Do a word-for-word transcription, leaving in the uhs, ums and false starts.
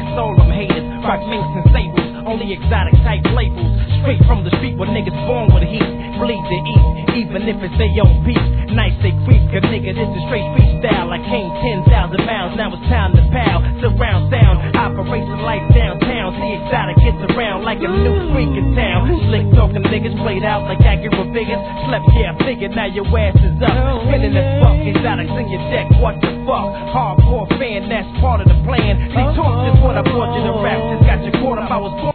blast all them haters. Rock minks and sables, only exotic type labels. Straight from the street where niggas born with heat. Bleed to eat, even if it's their own beat. Nice they creep, cause nigga, this is straight freestyle. I came ten thousand miles, now it's time to pow. Surround sound, operation life downtown. See exotic gets around like a new freak in town. Slick talking niggas played out like accurate figures. Slept, yeah, figured, now your ass is up. Spinning as fuck, exotics in your deck, what the fuck? Hardcore fan, that's part of the plan. See, talk just what I brought you to rap, just got you caught up, I was born.